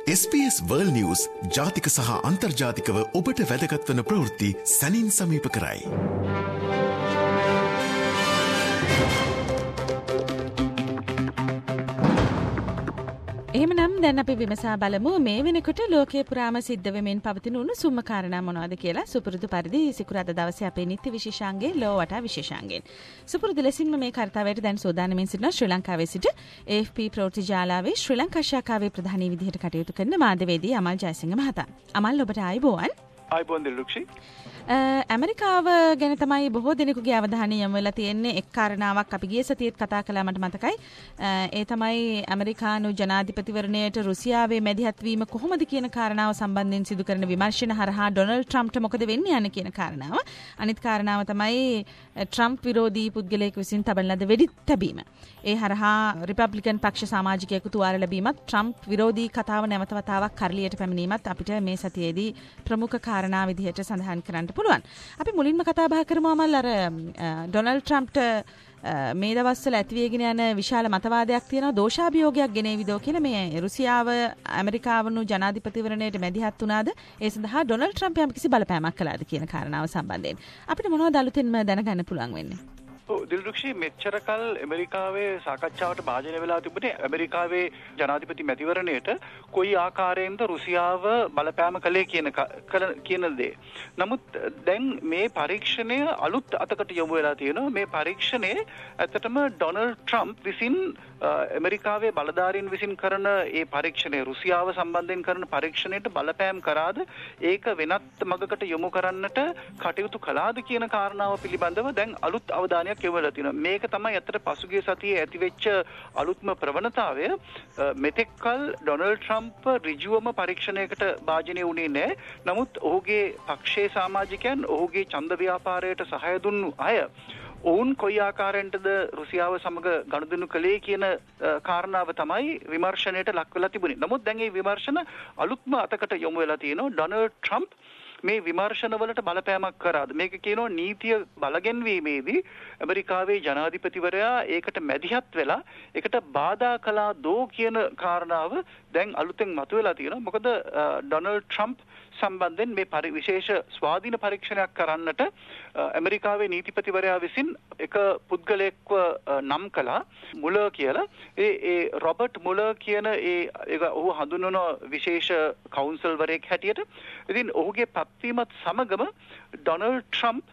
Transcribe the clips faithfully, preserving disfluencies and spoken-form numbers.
S B S World News ජාතික සහ අන්තර්ජාතිකව ඔබට වැදගත් වන ප්‍රවෘත්ති සැනින් සමීප කරයි. එහෙමනම් දැන් අපි විමසා බලමු මේ වෙනකොට ලෝකයේ පුරාම සිද්ධ වෙමින් පවතින උණුසුම් කාරණා මොනවද කියලා. සුපුරුදු පරිදි සිකුරාදා දවසේ අපේ නිත්‍ය විශේෂාංගයේ ලෝ වටා විශේෂාංගයෙන්. සුපුරුදු ලෙසින්ම මේ කාර්යයට දැන් සූදානම්ෙන් සිටින ශ්‍රී ලංකාවේ සිට A F P ප්‍රවෘත්ති ජාලාවේ ශ්‍රී ලංකා ශාඛාවේ ප්‍රධානී විදිහට කටයුතු කරන මාධ්‍යවේදී අමල් ජයසිංහ මහතා. අමල් ඔබට ආයුබෝවන්. ආයුබෝවන් දිලුක්ෂි. ඇමරිකාව ගැන තමයි බොහෝ දෙනෙකුගේ අවධානය යොමු වෙලා තියෙන්නේ. එක් කාරණාවක් අපි ගිය සතියේත් කතා කළා මට මතකයි. ඒ තමයි ඇමරිකානු ජනාධිපතිවරණයට රුසියාවේ මැදිහත් වීම කොහොමද කියන කාරණාව සම්බන්ධයෙන් සිදු කරන විමර්ශන හරහා ඩොනල්ඩ් ට්‍රම්ප්ට මොකද වෙන්නේ යන කියන කාරණාව. අනිත් කාරණාව තමයි ට්‍රම්ප් විරෝධී පුද්ගලයෙකු විසින් තබන ලද වෙඩි තැබීම. ඒ හරහා රිපබ්ලිකන් පක්ෂ සමාජිකයෙකු තුවාල ලැබීමත් ට්‍රම්ප් විරෝධී කතාව නැවත වතාවක් කරලියට පැමිණීමත් අපිට මේ සතියේදී ප්‍රමුඛ කාරණා විදිහට සඳහන් කරන්න පුළුවන්. අපි මුලින්ම කතා බහ කරමු අමල් අර ඩොනල්ඩ් ට්‍රම්ප්ට මේ දවස්වල ඇතිවේගෙන යන විශාල මතවාදයක් තියෙනවා දෝෂාභියෝගයක් ගෙනේවිදෝ කියලා. මේ රුසියාව ඇමරිකාවනු ජනාධිපතිවරණයට මැදිහත් වුණාද ඒ සඳහා ඩොනල්ඩ් ට්‍රම්ප් යම් කිසි බලපෑමක් කළාද කියන කාරණාව සම්බන්ධයෙන් අපිට මොනවද අලුතෙන්ම දැනගන්න පුළුවන් වෙන්නේ? දිල්රුක්ෂි මෙච්චර කල් ඇමරිකාවේ සාකච්ඡාවට භාජනය වෙලා තිබුණේ ඇමරිකාවේ ජනාධිපති මැතිවරණයට කොයි ආකාරයෙන්ද රුසියාව බලපෑම කළේ කියන කියන දේ. නමුත් දැන් මේ පරීක්ෂණය අලුත් අතකට යොමු වෙලා තියෙනවා. මේ පරීක්ෂණය ඇත්තටම ඩොනල්ඩ් ට්‍රම්ප් විසින් ඇමරිකාවේ බලධාරීන් විසින් කරන ඒ පරීක්ෂණය රුසියාව සම්බන්ධයෙන් කරන පරීක්ෂණයට බලපෑම් කරාද ඒක වෙනත් මගකට යොමු කරන්නට කටයුතු කළාද කියන කාරණාව පිළිබඳව දැන් අලුත් අවධානයක් යොමු වෙලා තියෙනවා. මේක තමයි ඇත්තට පසුගිය සතියේ ඇතිවෙච්ච අලුත්ම ප්‍රවණතාවය. මෙතෙක් කල ඩොනල්ඩ් ට්‍රම්ප් ඍජුවම පරීක්ෂණයකට භාජනය වුණේ නැහැ. නමුත් ඔහුගේ පක්ෂයේ සමාජිකයන් ඔහුගේ ඡන්ද ව්‍යාපාරයට සහාය දුන්නු අය ඔවුන් කොයි ආකාරයෙන්ද රුසියාව සමග ගනුදෙනු කළේ කියන කාරණාව තමයි විමර්ශනයට ලක් වෙලා තිබුණේ. නමුත් දැන් මේ විමර්ශන අලුත්ම අතකට යොමු වෙලා තියෙනවා. ඩොනල්ඩ් ට්‍රම්ප් මේ විමර්ශනවලට බලපෑමක් කරාද? මේක කියනවා නීතිය බලගැන්වීමේදී ඇමරිකාවේ ජනාධිපතිවරයා ඒකට මැදිහත් වෙලා ඒකට බාධා කළා දෝ කියන කාරණාව දැන් අලුතෙන් මතුවලා තියෙනවා. මොකද ඩොනල්ඩ් ට්‍රම්ප් සම්බන්ධයෙන් මේ විශේෂ ස්වාධීන පරීක්ෂණයක් කරන්නට ඇමරිකාවේ නීතිපතිවරයා විසින් එක පුද්ගලයෙක්ව නම් කළා මුලර් කියලා. ඒ ඒ රොබර්ට් මුලර් කියන ඒ ඔහු හඳුන්වන විශේෂ කවුන්සල්වරයෙක් හැටියට. ඉතින් ඔහුගේ පත්වීමත් සමගම ඩොනල්ඩ් ට්‍රම්ප්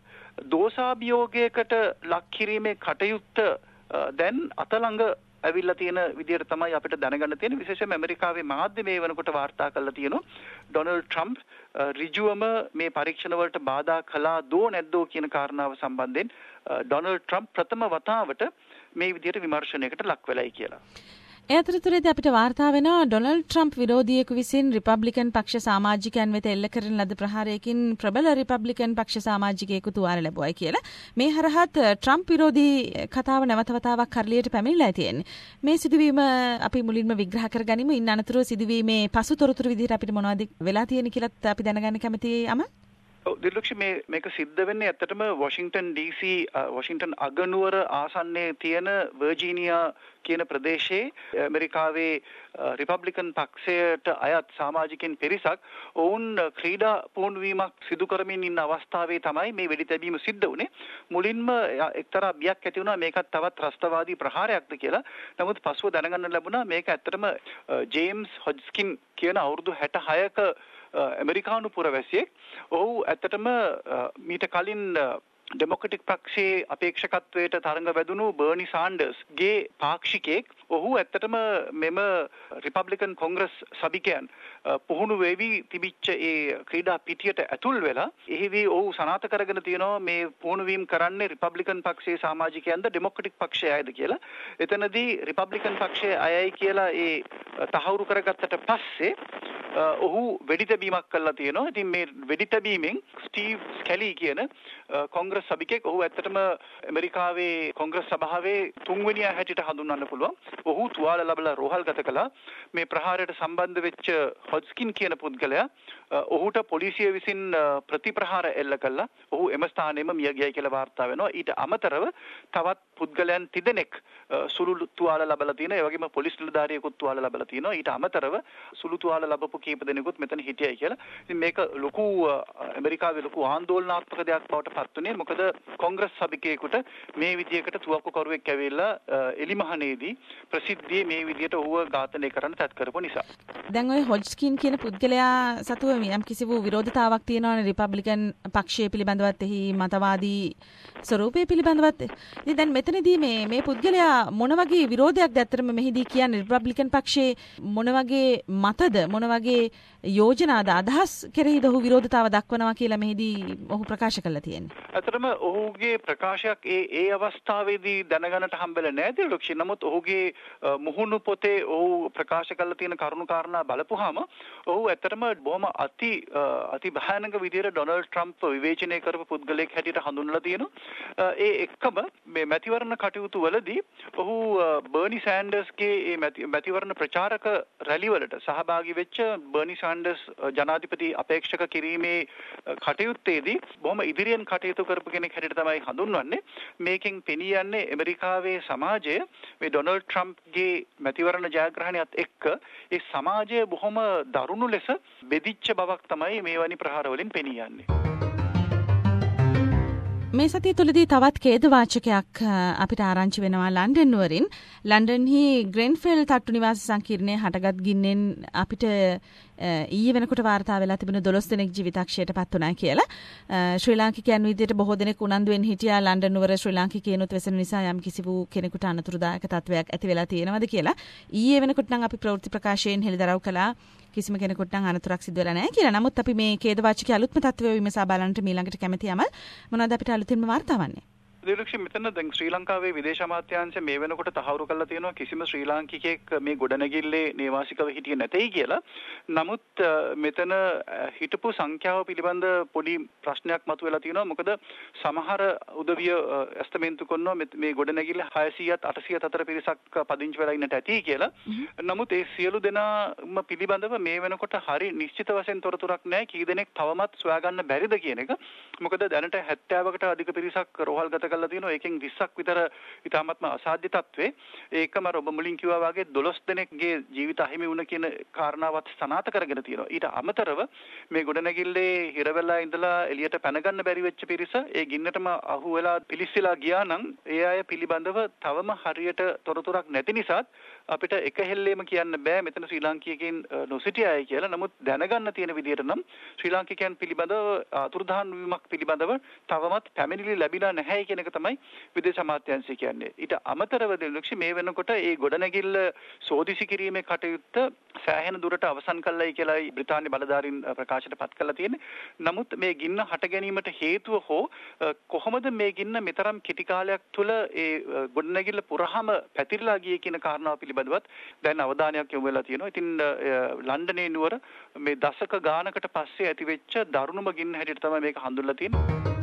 දෝෂාභියෝගයකට ලක් කිරීමේ කටයුත්ත දැන් අතළඟ ඇවිල්ලා තියෙන විදිහට තමයි අපිට දැනගන්න තියෙන. විශේෂයෙන්ම ඇමරිකාවේ මාධ්‍ය මේ වෙනකොට වාර්තා කරලා තියෙනවා ඩොනල්ඩ් ට්‍රම්ප් ඍජුවම මේ පරීක්ෂණ වලට බාධා කළා දෝ නැද්දෝ කියන කාරණාව සම්බන්ධයෙන් ඩොනල්ඩ් ට්‍රම්ප් ප්‍රථම වතාවට මේ විදිහට විමර්ශනයකට ලක් වෙලයි කියලා. ඒ අතරතුරේදී අපිට වාර්තා වෙනවා ඩොනල්ඩ් ට්‍රම්ප් විරෝධියෙකු විසින් රිපබ්ලිකන් පක්ෂ සමාජිකයන් වෙත එල්ල කරන ලද ප්‍රහාරයකින් ප්‍රබල රිපබ්ලිකන් පක්ෂ සමාජිකයෙකු තුවාල ලැබුවයි කියලා. මේ හරහත් ට්‍රම්ප් විරෝධී කතාව නැවත වතාවක් කරලියට පැමිණලා තියෙන්නේ. මේ සිදුවීම අපි මුලින්ම විග්‍රහ කරගනිමු. ඉන් අනතුරුව සිදුවීමේ පසුතොරතුරු විදිහට අපිට මොනවද වෙලා තියෙන්නේ කියලාත් අපි දැනගන්න කැමතියි අම. ඔව් දිලුක්ෂි මේ මේක සිද්ධ වෙන්නේ ඇත්තටම වොෂින්ටන් ඩී සී වොෂින්ටන් අගනුවර ආසන්නයේ තියෙන වර්ජීනියා කියන ප්‍රදේශයේ ඇමරිකාවේ රිපබ්ලිකන් පක්ෂයට අයත් සමාජිකයන් පිරිසක් ඔවුන් ක්‍රීඩා පුහුණුවීමක් සිදු කරමින් ඉන්න අවස්ථාවේ තමයි මේ වෙඩි තැබීම සිද්ධ වුණේ. මුලින්ම එක්තරා බියක් ඇති වුණා මේකත් තවත් ත්‍රස්තවාදී ප්‍රහාරයක්ද කියලා. නමුත් පසුව දැනගන්න ලැබුණා මේක ඇත්තටම ජේම්ස් හොජ්ස්කින් කියන අවුරුදු හැට හයක ඇමරිකානු පුරවැසියෙක්. ඔහු ඇත්තටම මීට කලින් ඩෙමොක්‍රටික් පක්ෂයේ අපේක්ෂකත්වයට තරඟ වැදුණු බර්නි සාන්ඩර්ස් ගේ පාක්ෂිකයෙක්. ඔහු ඇත්තටම මෙම රිපබ්ලිකන් කොංග්‍රස් සභිකයන් පුහුණු වෙවි තිබිච්ච ඒ ක්‍රීඩා පිටියට ඇතුල් වෙලා එහිදී ඔහු සනාථ කරගෙන තියෙනවා මේ පුහුණු වීම කරන්නේ රිපබ්ලිකන් පක්ෂයේ සමාජිකයන්ද ඩෙමොක්‍රටික් පක්ෂයේ අයද කියලා. එතනදී රිපබ්ලිකන් පක්ෂයේ අයයි කියලා ඒ තහවුරු කරගත්තට පස්සේ ඔහු වෙඩි තැබීමක් කළා තියෙනවා. ඉතින් මේ වෙඩි තැබීමෙන් ස්ටීව් ස්කැලි කියන කොංග්‍රස් සභිකයෙක් ඔහු ඇත්තටම ඇමරිකාවේ කොංග්‍රස් සභාවේ තුන්වෙනියා හැටියට හඳුන්වන්න පුළුවන්. ඔහු තුවාල ලැබලා රෝහල්ගත කළා. මේ ප්‍රහාරයට සම්බන්ධ වෙච්ච හොජ්ස්කින් කියන පුද්ගලයා ඔහුට පොලිසිය විසින් ප්‍රතිප්‍රහාර එල්ල කළා. ඔහු එම ස්ථානයේම මිය ගියයි කියලා වාර්තා වෙනවා. ඊට අමතරව තවත් පුද්ගලයන් තිදෙනෙක් සුළු තුවාල ලබලා තියෙනවා. ඒ වගේම පොලිස් නිලධාරියෙකුත් තුවාල ලබලා තියෙනවා. ඊට අමතරව සුළු තුවාල ලැබපු කීප දෙනෙකුත් මෙතන හිටියයි කියලා. ඉතින් මේක ලොකු ඇමරිකාවේ ලොකු ආందోලනාත්මක දෙයක් බවට පත් වුණේ. මොකද කොංග්‍රස් සභිකයෙකුට මේ විදියකට තුවක්කුකරුවෙක් ඇවිල්ලා එලිමහනේදී ප්‍රසිද්ධියේ මේ විදියට ඔහුව ඝාතනය කරන්න තත් කරපු නිසා. දැන් ඔය හොජ්කින් කියන පුද්ගලයා සතුව යම් කිසි වූ විරෝධතාවක් තියෙනවානේ රිපබ්ලිකන් පක්ෂය පිළිබඳවත් එහි මතවාදී ස්වරූපය පිළිබඳවත්. ඉතින් දැන් මෙතනදී මේ මේ පුද්ගලයා මොන වගේ විරෝධයක්ද ඇත්තටම මෙහිදී කියන්නේ රිපබ්ලිකන් පක්ෂයේ මොන වගේ මතද මොන වගේ යෝජනාද අදහස් කෙරෙහිද ඔහු විරෝධතාව දක්වනවා කියලා මෙහිදී ඔහු ප්‍රකාශ කළා තියෙන්නේ. ඇත්තටම ඔහුගේ ප්‍රකාශයක් ඒ ඒ අවස්ථාවේදී දැනගන්නට හම්බෙලා නැහැ දිලක්ෂි. නමුත් ඔහුගේ මුහුණු පොතේ ඔහු ප්‍රකාශ කළ තියෙන කරුණු කාරණා බලපුවාම ඔහු ඇත්තටම බොහොම අති අති භයානක විදිහට ඩොනල්ඩ් ට්‍රම්ප් විවේචනය කරපු පුද්ගලයෙක් හැටියට හඳුන්වලා තියෙනවා. ඒ එක්කම මේ මැතිවරණ කටයුතු වලදී ඔහු බර්නි සෑන්ඩර්ස්ගේ ඒ මැතිවරණ ප්‍රචාරක රැලිවලට සහභාගී වෙච්ච බර්නි සෑන්ඩර්ස් ජනාධිපති අපේක්ෂක කිරීමේ කටයුත්තේදී බොහොම ඉදිරියෙන් කටයුතු කරපු කෙනෙක් හැටියට තමයි හඳුන්වන්නේ. මේකෙන් පෙනී යන්නේ ඇමරිකාවේ සමාජය මේ ඩොනල්ඩ් ට්‍රම්ප්ගේ මැතිවරණ ජයග්‍රහණයත් එක්ක ඒ සමාජය බොහොම දරුණු ලෙස බෙදිච්ච බවක් තමයි මේ වැනි ප්‍රහාර වලින් පෙනී යන්නේ. මේ සතිය තුළදී තවත් ඛේදවාචකයක් අපිට ආරංචි වෙනවා ලන්ඩන් නුවරින්. ලන්ඩන්හි ග්‍රෙන්ෆෙල් තට්ටු නිවාස සංකීර්ණයේ හටගත් ගින්නෙන් අපිට ඊයේ වෙනකොට වාර්තා වෙලා තිබුණ දොළොස් දෙනෙක් ජීවිතක්ෂයට පත් වුණා කියලා. ශ්‍රී ලාංකිකයන් විදිහට බොහෝ දෙනෙක් උනන්දුවෙන් හිටියා ලන්ඩන් නුවර ශ්‍රී ලාංකිකයන්ුත් වෙසෙන නිසා යම් කිසි වූ කෙනෙකුට අනතුරුදායක තත්වයක් ඇති වෙලා තියෙනවද කියලා. ඊයේ වෙනකොට නම් අපි ප්‍රවෘත්ති ප්‍රකාශයෙන් හෙළිදරව් කළා කිසිම කෙනෙකුට නම් අනතුරක් සිදු වෙලා නැහැ කියලා. නමුත් අපි මේ ඛේදවාචකයේ අලුත්ම තත්ත්වය විමසා බලන්නට මීළඟට කැමැතියම මොනවද අපිට අලුතින්ම වාර්තා වන්නේ? දිලක්ෂි මෙතන දැන් ශ්‍රී ලංකාවේ විදේශ අමාත්‍යාංශය මේ වෙනකොට තහවුරු කරලා තියෙනවා කිසිම ශ්‍රී ලාංකිකයෙක් මේ ගොඩනැගිල්ලේ නේවාසිකව හිටියේ නැtei කියලා. නමුත් මෙතන හිටපු සංඛ්‍යාව පිළිබඳ පොඩි ප්‍රශ්නයක් මතුවලා තියෙනවා. මොකද සමහර උදවිය ඇස්තමේන්තු කරනවා මේ ගොඩනැගිල්ල හයසීයත් අටසීයත් අතර පිරිසක් පදිංචි වෙලා ඉන්නට ඇති කියලා. නමුත් ඒ සියලු දෙනාම පිළිබඳව මේ වෙනකොට හරි නිශ්චිත වශයෙන් තොරතුරක් නැහැ. කී දෙනෙක් තවමත් සොයාගන්න බැරිද කියන එක. මොකද දැනට හැත්තෑවකට අධික පිරිසක් රෝහල්ගත කරලා තියෙනවා. ඒකෙන් විස්සක් විතර ඉතාමත්ම අසාධ්‍ය තත්ත්වේ. ඒකම ඔබ මුලින් කිව්වා වගේ දොළොස් දෙනෙක්ගේ ජීවිත අහිමි වුණ කියන කාරණාවත් සනාථ කරගෙන තියෙනවා. ඊට අමතරව මේ ගොඩනැගිල්ලේ හිර වෙලා ඉඳලා එළියට පැන ගන්න බැරි වෙච්ච පිරිස ඒ ගින්නටම අහු වෙලා පිලිස්සලා ගියා නම් ඒ අය පිළිබඳව තවම හරියට තොරතුරක් නැති නිසාත් අපිට එක හෙල්ලේම කියන්න බෑ මෙතන ශ්‍රී ලාංකිකයන් නොසිටියයි කියලා. නමුත් දැනගන්න තියෙන විදිහට නම් ශ්‍රී ලාංකිකයන් පිළිබඳව අතුරුදහන් වීමක් පිළිබඳව තවමත් පැමිණිලි ලැබිලා නැහැ කියන එක තමයි විදේශ අමාත්‍යාංශය කියන්නේ. ඊට අමතරව දිලක්ෂි මේ වෙනකොට ඒ ගොඩනැගිල්ල සෝදිසි කිරීමේ කටයුත්ත සෑහෙන දුරට අවසන් කළයි කියලායි බ්‍රිතාන්‍ය බලධාරීන් ප්‍රකාශයට පත් කළා තියෙන්නේ. නමුත් මේ ගින්න හට ගැනීමට හේතුව හෝ කොහොමද මේ ගින්න මෙතරම් කෙටි කාලයක් තුළ ඒ ගොඩනැගිල්ල පුරාම පැතිරලා ගියේ කියන කාරණාව පිළිබඳවත් දැන් අවධානයක් යොමු වෙලා තියෙනවා. ඉතින් ලන්ඩනේ නුවර මේ දශක ගානකට පස්සේ ඇතිවෙච්ච දරුණුම ගින්න හැටියට තමයි මේක හඳුන්වලා තියෙන්නේ.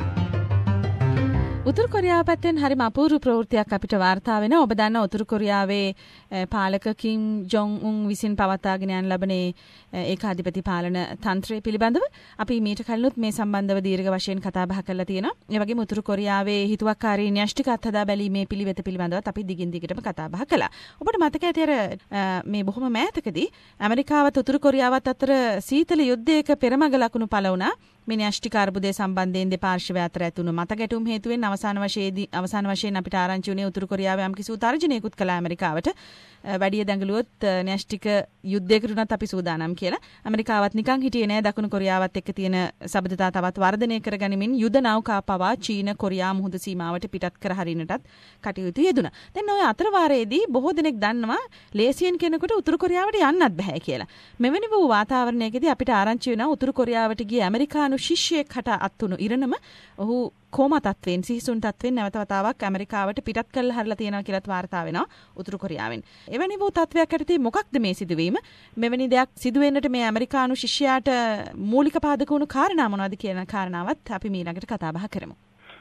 උතුරු කොරියාව පැත්තෙන් හරිම අපූර්ව ප්‍රවෘත්තියක් අපිට වාර්තා වෙනවා. ඔබ දන්නා උතුරු කොරියාවේ පාලක කිම් ජොන් උන් විසින් පවත්වාගෙන යන ලබන ඒකාධිපති පාලන තන්ත්‍රය පිළිබඳව අපි මීට කලිනුත් මේ සම්බන්ධව දීර්ඝ වශයෙන් කතා බහ කරලා තියෙනවා. ඒ වගේම උතුරු කොරියාවේ හිතුවක්කාරී න්‍යෂ්ටික අත්හදා බැලීමේ පිළිවෙත පිළිබඳවත් අපි දිගින් දිගටම කතා බහ කළා. ඔබට මතක ඇති අර මේ බොහොම මෑතකදී ඇමරිකාවත් උතුරු කොරියාවත් අතර සීතල යුද්ධයක පෙරමග ලකුණු පළ වුණා. මේ න්‍යෂ්ටික අර්බුදය සම්බන්ධයෙන් දෙපාර්ශ්වය අතර ඇතුණු මතගැටුම් හේතුවෙන් අවසාන වශයේදී අවසාන වශයෙන් අපිට ආරංචි වුණේ උතුරු කොරියාව යම් කිසි තර්ජනයකුත් කළා ඇමරිකාවට. වැඩි දඟලුවොත් න්‍යෂ්ටික යුද්ධයකට උනත් අපි සූදානම් කියලා. ඇමරිකාවත් නිකන් හිටියේ නෑ දකුණු කොරියාවත් එක්ක තියෙන සබඳතා තවත් වර්ධනය කරගනිමින් යුද නෞකා පවා චීන කොරියා මුහුද සීමාවට පිටත් කර හරින්නටත් කටයුතු යෙදුණා. දැන් ඔය අතර වාරයේදී බොහෝ දෙනෙක් දන්නවා ලේසියෙන් කෙනෙකුට උතුරු කොරියාවට යන්නත් බෑ කියලා. මෙවැනි වූ වාතාවරණයකදී අපිට ආරංචි වෙනවා උතුරු කොරියාවට ගිය ඇමරිකානු ශිෂ්‍යයෙක් හට අත්තුණු ඉරණම ඔහු කෝමා තත්වෙන් සිහිසුන් තත්වෙන් නැවත වතාවක් ඇමරිකාවට පිටත් කරලා හරලා තියෙනවා කියලාත් වාර්තා වෙනවා උතුරු කොරියාවෙන්. එවැනි වූ තත්වයක් යටතේ මොකක්ද මේ සිදුවීම? මෙවැනි දෙයක් සිදු වෙන්නට මේ ඇමරිකානු ශිෂ්‍යයාට මූලික පාදක වුණු කාරණා මොනවද කියන කාරණාවත් අපි ඊළඟට කතා බහ කරමු.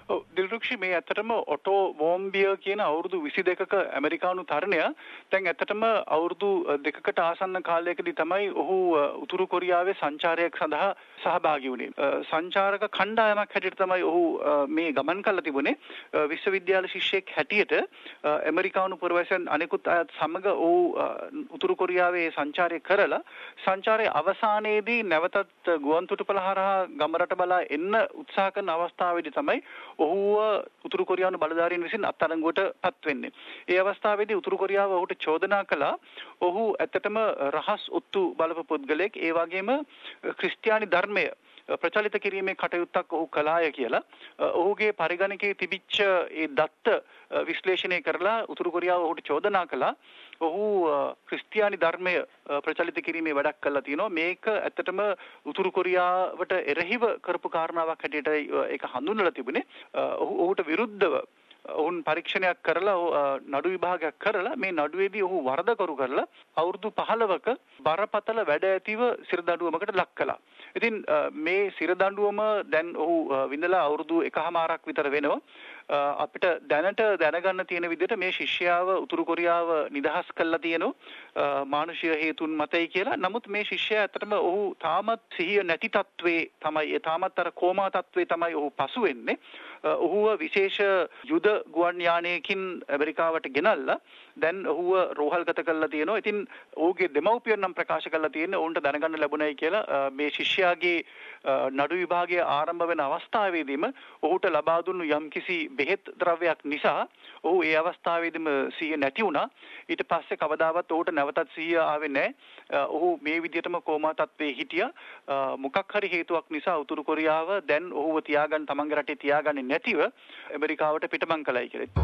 දිල්රුක්ෂි මේ ඇත්තටම ඔටෝ වෝම්බිය කියන අවුරුදු විසි දෙකක ඇමරිකානු තරුණය දැන් ඇත්තටම අවුරුදු දෙකකට ආසන්න කාලයකදී තමයි ඔහු උතුරු කොරියාවේ සංචාරයක් සඳහා සහභාගී වුණේ. සංචාරක කණ්ඩායමක් හැටියට තමයි ඔහු මේ ගමන් කළා තිබුණේ. විශ්වවිද්‍යාල ශිෂ්‍යෙක් හැටියට ඇමරිකානු පුරවැසියන් අනෙකුත් අයත් සමග ඔහු උතුරු කොරියාවේ සංචාරය කරලා සංචාරයේ අවසානයේදී නැවතත් ගුවන්තොටුපළ හරහා ගමරට බලා එන්න උත්සාහ කරන අවස්ථාවේදී තමයි ඔහුව උතුරු කොරියානු බලධාරීන් විසින් අත්අඩංගුවට පත් වෙන්නේ. ඒ අවස්ථාවේදී උතුරු කොරියාව ඔහුට චෝදනා කළා ඔහු ඇත්තටම රහස් ඔත්තු බලපු පුද්ගලයෙක් ඒ වගේම ක්‍රිස්තියානි ධර්මය ප්‍රචලිත කිරීමේ කටයුත්තක් ඔහු කළාය කියලා. ඔහුගේ පරිගණකයේ තිබිච්ච ඒ දත්ත විශ්ලේෂණය කරලා උතුරු කොරියාව ඔහුට චෝදනා කළා ඔහු ක්‍රිස්තියානි ධර්මය ප්‍රචලිත කිරීමේ වැඩක් කළා තියෙනවා. මේක ඇත්තටම උතුරු කොරියාවට එරෙහිව කරපු කාරණාවක් හැටියට ඒක හඳුන්වලා තිබුණේ. ඔහුට විරුද්ධව ඔවුන් පරීක්ෂණයක් කරලා නඩු විභාගයක් කරලා මේ නඩුවේදී ඔහු වරදකරු කරලා අවුරුදු පහළවක බරපතල වැඩ ඇතිව සිරදඬුවමකට ලක් කළා. ඉතින් මේ සිරදඬුවම දැන් ඔහු විඳලා අවුරුදු එකහමාරක් විතර වෙනවා. අපිට දැනට දැනගන්න තියෙන විදිහට මේ ශිෂ්‍යයාව උතුරු කොරියාව නිදහස් කළා තියෙනවා මානුෂීය හේතුන් මතයි කියලා. නමුත් මේ ශිෂ්‍යයා ඇත්තටම ඔහු තාමත් සිහිය නැති තත්වයේ තමයි ඒ තාමත් අර කෝමා තත්වයේ තමයි ඔහු පසු වෙන්නේ. ඔහුව විශේෂ යුද ගුවන් යානයකින් ඇමරිකාවට ගෙනල්ලා දැන් ඔහුව රෝහල්ගත කරලා තියෙනවා. ඉතින් ඔහුගේ දෙමව්පියන් නම් ප්‍රකාශ කරලා තියෙන්නේ ඔවුන්ට දැනගන්න ලැබුණයි කියලා මේ ශිෂ්‍යයාගේ නඩු විභාගය ආරම්භ වෙන අවස්ථාවේදීම ඔහුට ලබා දුන්නු යම්කිසි බෙහෙත් ද්‍රව්‍යයක් නිසා ඔහු ඒ අවස්ථාවේදීම සිහිය නැති වුණා. ඊට පස්සේ කවදාවත් ඔහුට නැවතත් සිහිය ආවේ නැහැ. ඔහු මේ විදිහටම කෝමා තත්ත්වයේ හිටියා. මොකක් හරි හේතුවක් නිසා උතුරු කොරියාව දැන් ඔහුව තියාගන්න තමන්ගේ රටේ තියාගන්නේ නැතිව ඇමරිකාවට පිටමං කළයි කියලා.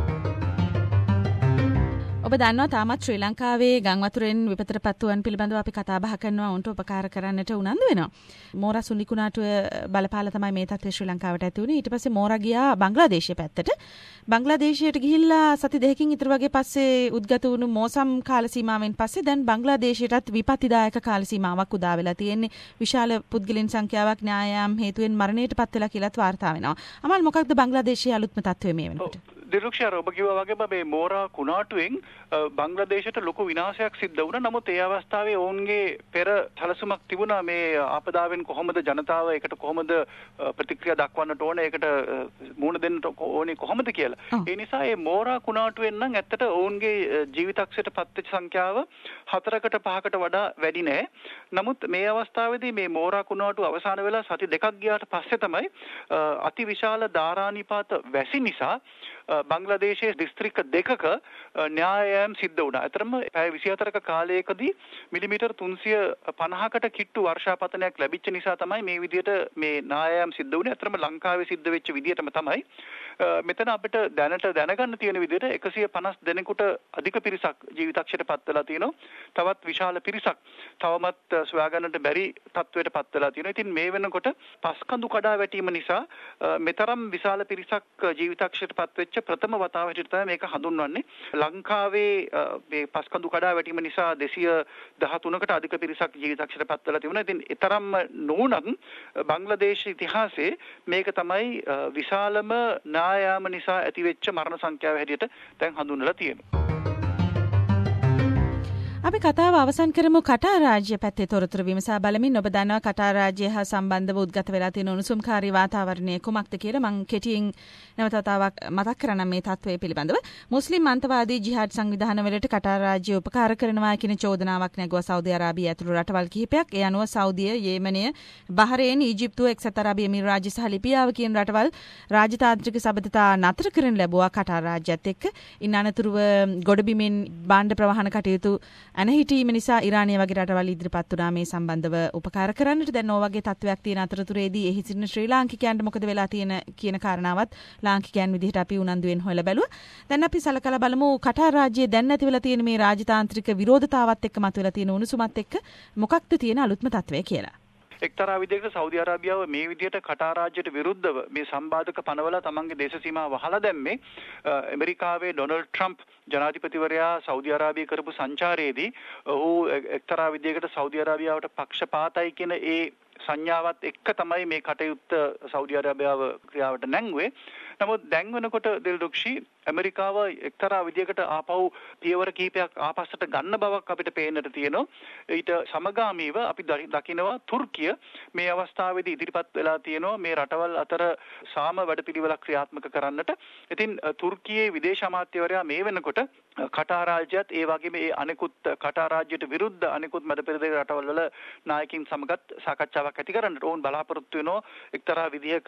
ඔබ දන්නවා තාමත් ශ්‍රී ලංකාවේ ගංවතුරෙන් විපතට පත්වුවන් පිළිබඳව අපි කතා බහ කරනවා උන්ට උපකාර කරන්නට උනන්දු වෙනවා. මෝරා සුනිකුණාටුව බලපාලා තමයි මේ තත්ත්වය ශ්‍රී ලංකාවට ඇති වුණේ. ඊට පස්සේ මෝරා ගියා බංග්ලාදේශය පැත්තට. බංග්ලාදේශයට ගිහිල්ලා සති දෙකකින් ඉතුරු වගේ පස්සේ උද්ගත වුණු මෝසම් කාල සීමාවෙන් පස්සේ දැන් බංග්ලාදේශයටත් විපත්තිදායක කාල සීමාවක් උදා වෙලා තියෙන්නේ. විශාල පුද්ගලින් සංඛ්‍යාවක් න්‍යායම් හේතුවෙන් මරණයට පත් වෙලා කියලාත් වාර්තා වෙනවා. අමල් මොකක්ද බංග්ලාදේශයේ අලුත්ම තත්ත්වය මේ වෙනකොට? දිරුක්ෂාර ඔබ කිව්වා වගේම මේ මෝරා කුණාටුවෙන් බංග්ලාදේශයට ලොකු විනාශයක් සිද්ධ වුණා. නමුත් ඒ අවස්ථාවේ ඔවුන්ගේ පෙර සැලසුමක් තිබුණා මේ ආපදාවෙන් කොහොමද ජනතාව ඒකට කොහොමද ප්‍රතික්‍රියා දක්වන්නට ඕනේ, ඒකට මුහුණ දෙන්න ඕනේ කොහොමද කියලා. ඒ නිසා මේ මෝරා කුණාටුවෙන් නම් ඇත්තට ඔවුන්ගේ ජීවිතක්ෂයට පත්වෙච්ච සංඛ්‍යාව හතරකට පහකට වඩා වැඩි නෑ. නමුත් මේ අවස්ථාවේදී මේ මෝරා කුණාටුව අවසන් වෙලා සති දෙකක් ගියාට පස්සේ තමයි අතිවිශාල ධාරානිපාත වැසි නිසා බංග්ලාදේශයේ දිස්ත්‍රික්ක දෙකක න්‍යායයන් සිද්ධ වුණා. අතරම පැය විසිහතරක කාලයකදී මිලිමීටර් තුන්සිය පනහකට කිට්ටු වර්ෂාපතනයක් ලැබිච්ච නිසා තමයි මේ විදිහට මේ න්‍යායයන් සිද්ධ වුණේ. අතරම ලංකාවේ සිද්ධ වෙච්ච විදිහටම තමයි මෙතන අපිට දැනට දැනගන්න තියෙන විදිහට එකසිය පනස් දෙනෙකුට අධික පිරිසක් ජීවිතක්ෂයට පත් වෙලා තියෙනවා. තවත් විශාල පිරිසක් තවමත් සොයා ගන්නට බැරි තත්වයට පත් වෙලා තියෙනවා. ඉතින් මේ වෙනකොට පස්කඳු කඩා වැටීම නිසා මෙතරම් විශාල පිරිසක් ජීවිතක්ෂයට පත් වෙච්ච ප්‍රථම වතාව හැටියට තමයි මේක හඳුන්වන්නේ. ලංකාවේ මේ පස්කඳු කඩා වැටීම නිසා දෙසිය දහතුනකට අධික පිරිසක් ජීවිතක්ෂයට පත් වෙලා තිබුණා. ඉතින් ඒ තරම්ම නොවුනත් බංග්ලාදේශ ඉතිහාසයේ මේක තමයි විශාලම නායාම නිසා ඇතිවෙච්ච මරණ සංඛ්‍යාව හැටියට දැන් හඳුන්වලා තියෙනවා. අපි කතාව අවසන් කරමු කටාර් රාජ්‍ය පැත්තේ තොරතුරු විමසා බලමින්. ඔබ දන්නවා කටාර් රාජ්‍ය හා සම්බන්ධව උද්ගත වෙලා තියෙන උණුසුම්කාරී වාතාවරණය කුමක්ද කියලා මම කෙටියෙන් නැවත වතාවක් මතක් කරනම් මේ තත්ත්වය පිළිබඳව. මුස්ලිම් අන්තවාදී ජිහාඩ් සංවිධාන වලට කටාර් රාජ්‍ය උපකාර කරනවා කියන චෝදනාවක් නැගුවා සෞදි අරාබිය ඇතුළු රටවල් කිහිපයක්. ඒ අනුව සෞදිය, යේමනය, බහරේන්, ඊජිප්තුව, එක්සත් අරාබි එමිරාජ්‍ය සහ ලිබියාව කියන රටවල් රාජතාන්ත්‍රික සබඳතා නතර කරන ලැබුවා කටාර් රාජ්‍යත් එක්ක. ඉන් අනතුරුව ගොඩබිමින් භාණ්ඩ ප්‍රවාහන කටයුතු අනහිටීම නිසා ඉරානය වගේ රටවල් ඉදිරිපත් වුණා මේ සම්බන්ධව උපකාර කරන්නට. දැන් ඕ වගේ තත්ත්වයක් තියෙන අතරතුරේදී එහි සිටින ශ්‍රී ලාංකිකයන්ට මොකද වෙලා තියෙන කියන කාරණාවත් ලාංකිකයන් විදිහට අපි උනන්දුවෙන් හොයලා බැලුවා. දැන් අපි සලකලා බලමු කටාර් රාජ්‍යයේ දැන් නැති වෙලා තියෙන මේ රාජතාන්ත්‍රික විරෝධතාවත් එක්ක මතුවලා තියෙන උණුසුමත් එක්ක මොකක්ද තියෙන අලුත්ම තත්ත්වය කියලා. එක්තරා විදිහකට සෞදි අරාබියාව මේ විදිහට කටාර් රාජ්‍යයට විරුද්ධව මේ සම්බාධක පනවලා තමන්ගේ දේශ සීමා වහලා දැම්මේ ඇමරිකාවේ ඩොනල්ඩ් ට්‍රම්ප් ජනාධිපතිවරයා සෞදි අරාබිය කරපු සංචාරයේදී ඔහු එක්තරා විදිහකට සෞදි අරාබියාවට පක්ෂපාතයි කියන ඒ සංඥාවත් එක්ක තමයි මේ කටයුත්ත සෞදි අරාබියාව ක්‍රියාවට නැංගුවේ. නමුත් දැන් වෙනකොට දිල්රුක්ෂි ඇමරිකාව එක්තරා විදියකට ආපහු පියවර කිහිපයක් ආපස්සට ගන්න බවක් අපිට පේන්නට තියෙනවා. ඊට සමගාමීව අපි දකිනවා තුර්කිය මේ අවස්ථාවේදී ඉදිරිපත් වෙලා තියෙනවා මේ රටවල් අතර සාම වැඩපිළිවෙලක් ක්‍රියාත්මක කරන්නට. ඉතින් තුර්කියේ විදේශ අමාත්‍යවරයා මේ වෙනකොට කටාර් රාජ්‍යයත් ඒ වගේම ඒ අනෙකුත් කටාර් රාජ්‍යයට විරුද්ධ අනෙකුත් මැද පෙරදිග රටවල් වල නායකින් සමගත් සාකච්ඡාවක් ඇති කරන්නට ඕන් බලාපොරොත්තු වෙනවා. එක්තරා විදිහක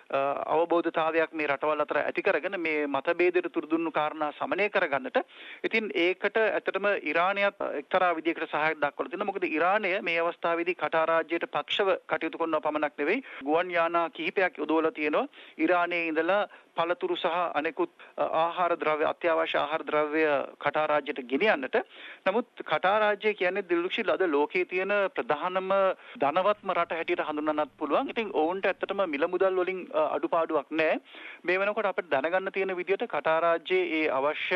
අවබෝධතාවයක් මේ රටවල් අතර ඇති කරගෙන මේ මතභේදයට තුරුදුන්නු කාරණා සමනය කරගන්නට. ඉතින් ඒකට ඇත්තටම ඉරානයත් එක්තරා විදිහකට සහායක් දක්වලා තියෙනවා. මොකද ඉරානය මේ අවස්ථාවේදී කටාර් රාජ්‍යයට පක්ෂව කටයුතු කරනවා පමණක් නෙවෙයි ගුවන් යානා කිහිපයක් යොදවලා තියෙනවා. ඉරානයේ ඉඳලා පළතුරු සහ අනෙකුත් ආහාර ද්‍රව්‍ය අත්‍යවශ්‍ය ආහාර ද්‍රව්‍ය කටාර් රාජ්‍යයට ගෙනියන්නට. නමුත් කටාර් රාජ්‍ය කියන්නේ දිල්රුක්ෂි අද ලෝකයේ තියෙන ප්‍රධානම ධනවත්ම රට හැටියට හඳුන්වන්නත් පුළුවන්. ඉතින් ඔවුන්ට ඇත්තටම මිල මුදල් වලින් අඩුපාඩුවක් නැහැ. මේ වෙනකොට අපිට දැනගන්න තියෙන විදිහට කටාර් රාජ්‍යයේ ඒ අවශ්‍ය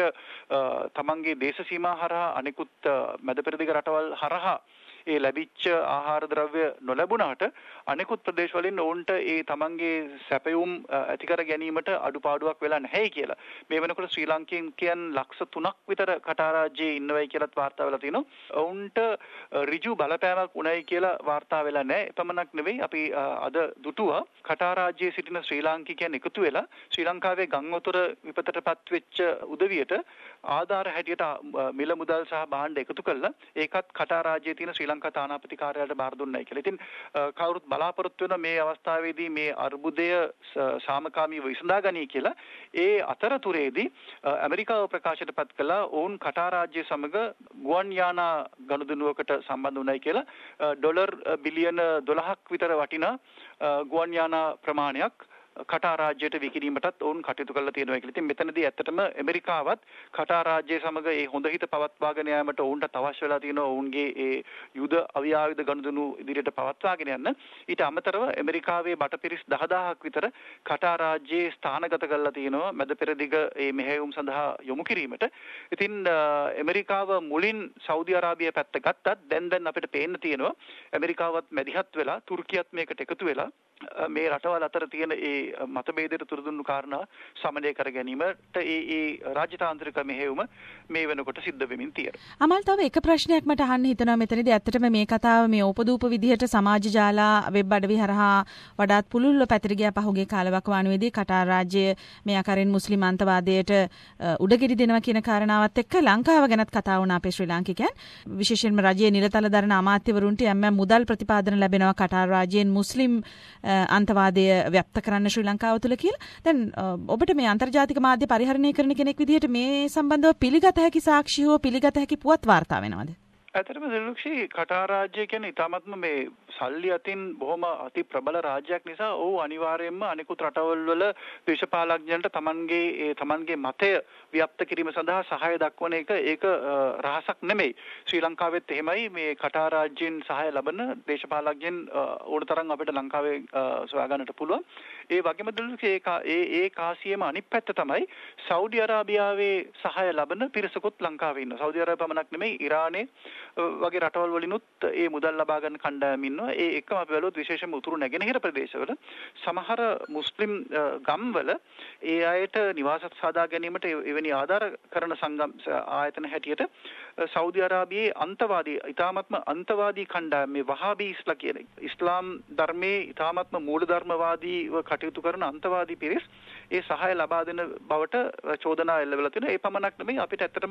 තමන්ගේ දේශ සීමා හරහා අනෙකුත් මැද පෙරදිග රටවල් හරහා ඒ ලැබිච්ච ආහාර ද්‍රව්‍ය නොලැබුණාට අනෙකුත් ප්‍රදේශ වලින් ඔවුන්ට ඒ තමන්ගේ සැපයුම් ඇති කර ගැනීමට අඩුපාඩුවක් වෙලා නැහැ කියලා. මේ වෙනකොට ශ්‍රී ලංකේකයන් ලක්ෂ තුනක් විතර කටාර් රාජ්‍යයේ ඉන්නවයි කියලාත් වාර්තා වෙලා තිනවා. ඔවුන්ට ඍජු බලපෑමක් උණයි කියලා වාර්තා වෙලා නැහැ. එපමණක් නෙවෙයි අපි අද දුටුවා කටාර් රාජ්‍යයේ සිටින ශ්‍රී ලාංකිකයන් එකතු වෙලා ශ්‍රී ලංකාවේ ගංවතුර විපතටපත් වෙච්ච උදවියට ආධාර හැටියට මිල මුදල් සහ භාණ්ඩ එකතු කළා. ඒකත් කටාර් රාජ්‍යයේ තියෙන ශ්‍රී ලංකා තානාපති කාර්යාලයට බාර දුන්නයි කියලා. ඉතින් කවුරුත් බලාපොරොත්තු වෙන මේ අවස්ථාවේදී මේ අර්බුදය සාමකාමීව විසඳාගනී කියලා. ඒ අතරතුරේදී ඇමරිකාව ප්‍රකාශයට පත් කළා ඔවුන් කටාර් රාජ්‍ය සමග ගුවන් යානා ගනුදෙනුවකට සම්බන්ධ වුණයි කියලා. ඩොලර් බිලියන දොළහක් විතර වටිනා ගුවන් යානා ප්‍රමාණයක් කටාර් රාජ්‍යයට විකිණීමටත් ඔවුන් කටයුතු කරලා තියෙනවා කියලා. ඉතින් මෙතනදී ඇත්තටම ඇමරිකාවත් කටාර් රාජ්‍යය සමග ඒ හොඳ හිත පවත්වාගෙන යාමට ඔවුන්ට අවශ්‍ය වෙලා තියෙනවා ඔවුන්ගේ ඒ යුද අවියාවිද ගනුදෙනු ඉදිරියට පවත්වාගෙන යන්න. ඊට අමතරව ඇමරිකාවේ බටපිරිස් දහදාහක් විතර කටාර් රාජ්‍යයේ ස්ථානගත කරලා තියෙනවා මැද පෙරදිග ඒ මෙහෙයුම් සඳහා යොමු කිරීමට. ඉතින් ඇමරිකාව මුලින් සෞදි අරාබිය පැත්ත ගත්තත් දැන් දැන් අපිට පේන්න තියෙනවා ඇමරිකාවත් මැදිහත් වෙලා තුර්කියත් මේකට එකතු වෙලා මේ රටවල් අතර තියෙන ඒ මතභේදයට තුරුදුන්නු කාරණා සමනය කර ගැනීමට ඒ ඒ රාජතාන්ත්‍රික මෙහෙයුම මේ වෙනකොට සිද්ධ වෙමින් තියෙනවා. අමල් තව එක ප්‍රශ්නයක් මට අහන්න හිතනවා මෙතනදී. ඇත්තටම මේ කතාව මේ ඕපදූප විදිහට සමාජ ජාලා වෙබ් අඩවි හරහා වඩාත් පුළුල්ව පැතිර ගියා පහුගිය කාලවකවානුවේදී කටාර් රාජ්‍ය මේ ආකාරයෙන් මුස්ලිම් අන්තවාදයට උඩගෙඩි දෙනවා කියන කාරණාවත් එක්ක ලංකාව ගැනත් කතා වුණා අපේ ශ්‍රී ලාංකිකයන්. විශේෂයෙන්ම රජයේ නිලතල දරන අමාත්‍යවරුන්ට යම් යම් මුදල් ප්‍රතිපාදන ලැබෙනවා කටාර් රාජ්‍යයෙන් මුස්ලිම් අන්තවාදය ව්‍යාප්ත කරන්න ශ්‍රී ලංකාව තුළ කියලා. දැන් ඔබට මේ අන්තර්ජාතික මාධ්‍ය පරිහරණය කරන කෙනෙක් විදිහට මේ සම්බන්ධව පිළිගත හැකි සාක්ෂි හෝ පිළිගත හැකි පුවත් වාර්තා වෙනවද? ඇත්තටම දිල්රුක්ෂි කටාර් රාජ්‍ය කියන්නේ ඉතාමත්ම මේ සල්ලි අතින් බොහොම අති ප්‍රබල රාජ්‍යයක් නිසා ඔහු අනිවාර්යයෙන්ම අනිකුත් රටවල් වල දේශපාලඥයන්ට තමන්ගේ ඒ තමන්ගේ මතය ව්‍යාප්ත කිරීම සඳහා සහාය දක්වන එක ඒක රහසක් නෙමෙයි. ශ්‍රී ලංකාවෙත් එහෙමයි මේ කටාර් රාජ්‍යයෙන් සහාය ලබන දේශපාලඥයන් ඕනතරම් අපිට ලංකාවේ සොයා ගන්නට පුළුවන්. ඒ වගේම දිල්රුක්ෂි ඒ ඒ කාසියේම අනිත් පැත්ත තමයි සෞදි අරාබියාවේ සහාය ලබන පිරිසකුත් ලංකාවේ ඉන්නවා. සෞදි අරාබිය පමණක් නෙමෙයි ඉරානයේ වගේ රටවල් වලිනුත් ඒ මුදල් ලබා ගන්න කණ්ඩායම් ඉන්නවා. ඒ එකම අපි බලුවොත් විශේෂයෙන්ම උතුරු නැගෙනහිර ප්‍රදේශවල සමහර මුස්ලිම් ගම්වල ඒ අයට නිවාස සාදා ගැනීමට එවැනි ආධාර කරන සංගම් ආයතන හැටියට සෞදි අරාබියේ අන්තවාදී ඉතාමත්ම අන්තවාදී කණ්ඩායම් මේ වහාබීස්ලා කියන ඉස්ලාම් ධර්මයේ ඉතාමත්ම මූලධර්මවාදීව කටයුතු කරන අන්තවාදී පිරිස් ඒ සහාය ලබා දෙන බවට චෝදනා එල්ල වෙලා තියෙනවා. ඒ පමණක් නෙමෙයි අපිට ඇත්තටම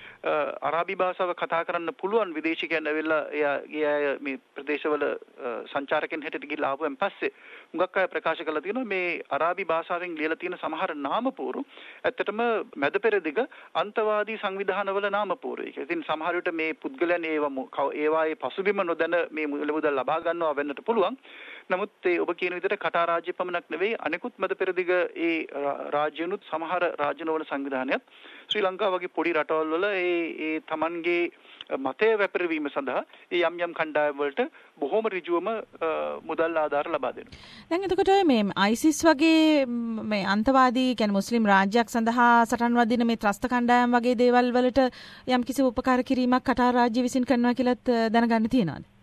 අරාබි භාෂාව කතා කරන්න පුළුවන් විදේශිකයන් ඇවිල්ලා එයා මේ ප්‍රදේශවල සංචාරකයන් හැටියට ගිහිල්ලා ආපුවෙන් පස්සේ හුඟක් අය ප්‍රකාශ කරලා තියෙනවා මේ අරාබි භාෂාවෙන් ලියලා තියෙන සමහර නාමපුවරු ඇත්තටම මැද පෙරදිග අන්තවාදී සංවිධානවල නාමපුවරු. ඒක ඉතින් සමහර විට මේ පුද්ගලයන් ඒවා ඒවායේ පසුබිම නොදැන මේ මුදල් ලබා ගන්නවා වෙන්නට පුළුවන්. නමුත් ඒ ඔබ කියන විදිහට කටාර් රාජ්‍ය පමණක් නෙවෙයි අනෙකුත් මැද පෙරදිග ඒ රාජ්‍යනුත් සමහර රාජ්‍යනවල සංවිධානයත් ශ්‍රී ලංකාව වගේ පොඩි රටවල් වල ඒ ඒ තමන්ගේ මතය වැපිරවීම සඳහා ඒ යම් යම් කණ්ඩායම් වලට බොහොම ඍජුවම මුදල් ආධාර ලබා දෙනවා. දැන් එතකොට මේ අයිසිස් වගේ මේ අන්තවාදී කියන්නේ මුස්ලිම් රාජ්‍යයක් සඳහා සටන් වදින මේ ත්‍රස්ත කණ්ඩායම් වගේ දේවල් වලට යම් කිසි උපකාර කිරීමක් කටාර් රාජ්‍ය විසින් කරනවා කියලාත් දැනගන්න තියෙනවද?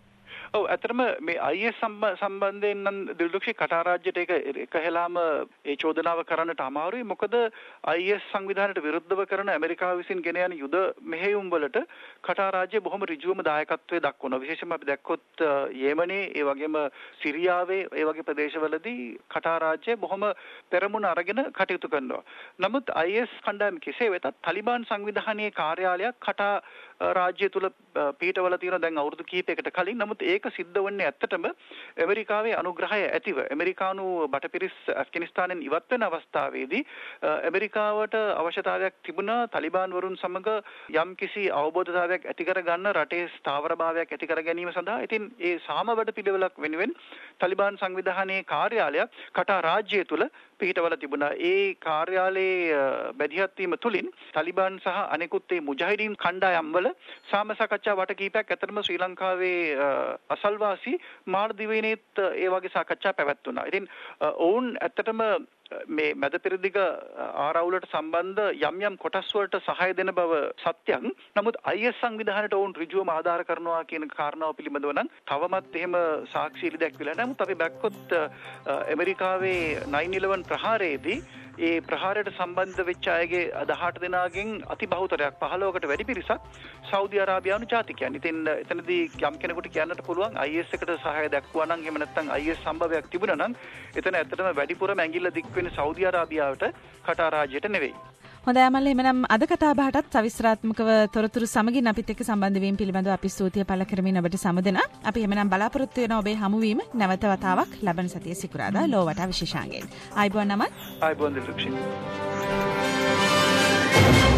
ඔව් ඇත්තටම මේ I S සම්බන්ධයෙන් නම් දිල්දුක්ෂි කටාර් රාජ්‍යයට ඒක එක හෙලාම ඒ චෝදනාව කරන්නට අමාරුයි. මොකද I S සංවිධානයට විරුද්ධව කරන ඇමරිකාව විසින් ගෙන යන යුද මෙහෙයුම් වලට කටාර් රාජ්‍ය බොහොම ඍජුවම දායකත්වයේ දක්වනවා. විශේෂයෙන්ම අපි දැක්කොත් යෙමනේ ඒ වගේම සිරියාවේ ඒ වගේ ප්‍රදේශවලදී කටාර් රාජ්‍ය බොහොම පෙරමුණ අරගෙන කටයුතු කරනවා. නමුත් I S කණ්ඩායම කෙසේ වෙතත් තලිබාන් සංවිධානයේ කාර්යාලයක් කටාර් රාජ්‍ය තුල පිටවල තියෙන දැන් අවුරුදු කිහිපයකට කලින්. නමුත් ඒක සිද්ධ වෙන්නේ ඇත්තටම ඇමරිකාවේ අනුග්‍රහය ඇතිව. ඇමරිකානු බටපිරිස් ඇෆ්ගනිස්තානෙන් ඉවත් වෙන අවස්ථාවේදී ඇමරිකාවට අවශ්‍යතාවයක් තිබුණා තලිබාන් වරුන් සමග යම්කිසි අවබෝධතාවයක් ඇති කර ගන්න රටේ ස්ථාවරභාවයක් ඇති කර ගැනීම සඳහා. ඉතින් ඒ සාම වැඩ පිළිවෙලක් වෙනුවෙන් තලිබාන් සංවිධානයේ කාර්යාලයක් කටාර් රාජ්‍යය තුල පිහිටවල තිබුණා. ඒ කාර්යාලයේ බැදිහත් වීම තුලින් තලිබාන් සහ අනෙකුත් ඒ මුජාහිදීන් කණ්ඩායම් වල සාම සාකච්ඡා වට කීපයක් ඇතරම ශ්‍රී ලංකාවේ අසල්වාසී මාලදිවයිනේත් ඒ වගේ සාකච්ඡා පැවැත්වුණා. ඉතින් ඔවුන් ඇත්තටම මේ මැද පෙරදිග ආරවුලට සම්බන්ධ යම් යම් කොටස් වලට සහාය දෙන බව සත්‍යයක්. නමුත් I S සංවිධානයට ඔවුන් ඍජුවම ආධාර කරනවා කියන කාරණාව පිළිබඳව නම් තවමත් එහෙම සාක්ෂි ඉලි දැක්විලා නැහැ. නමුත් අපි දැක්කොත් ඇමරිකාවේ nine eleven ප්‍රහාරයේදී ඒ ප්‍රහාරයට සම්බන්ධ වෙච්ච අයගේ දහඅට දෙනාගෙන් අති බහුතරයක් පහළොවකට වැඩි පිරිසක් සෞදි අරාබියානු ජාතිකයන්. ඉතින් එතනදී යම් කෙනෙකුට කියන්නට පුළුවන් I S එකට සහාය දක්වනවා නම් එහෙම නැත්නම් I S සම්භවයක් තිබුණා නම් එතන ඇත්තටම වැඩිපුරම ඇඟිල්ල දික් වෙන්නේ සෞදි අරාබියාවට කටාර් රාජ්‍යයට නෙවෙයි. හොඳයි අමල්, එහෙනම් අද කතා බහටත් සවිස්තරාත්මකව තොරතුරු සමගින් අපිත් එක්ක සම්බන්ධ වීම පිළිබඳව අපි ස්තුතිය පළ කරමින් ඔබට සමුදෙනවා. අපි එහෙනම් බලාපොරොත්තු වෙනවා ඔබේ හමුවීම නැවත වතාවක් ලබන සතියේ සිකුරාදා ලෝවටා විශේෂාංගයෙන්. ආයිබෝන් අමල්. ආයිබෝන් දිල්දුක්ෂි.